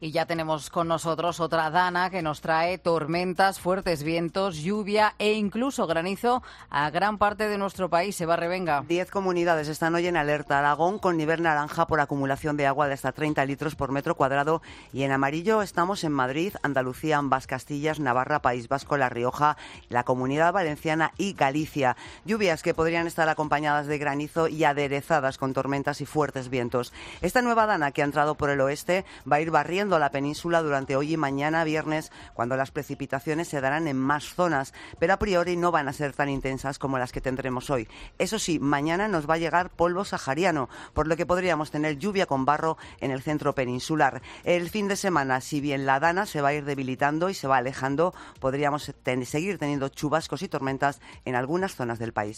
Y ya tenemos con nosotros otra Dana que nos trae tormentas, fuertes vientos, lluvia e incluso granizo a gran parte de nuestro país. Eva Revenga. 10 comunidades están hoy en alerta. Aragón con nivel naranja por acumulación de agua de hasta 30 litros por metro cuadrado. Y en amarillo estamos en Madrid, Andalucía, ambas Castillas, Navarra, País Vasco, La Rioja, la Comunidad Valenciana y Galicia. Lluvias que podrían estar acompañadas de granizo y aderezadas con tormentas y fuertes vientos. Esta nueva Dana que ha entrado por el oeste va a ir barriendo la península durante hoy y mañana viernes, cuando las precipitaciones se darán en más zonas, pero a priori no van a ser tan intensas como las que tendremos hoy. Eso sí, mañana nos va a llegar polvo sahariano, por lo que podríamos tener lluvia con barro en el centro peninsular. El fin de semana, si bien la Dana se va a ir debilitando y se va alejando, podríamos seguir teniendo chubascos y tormentas en algunas zonas del país.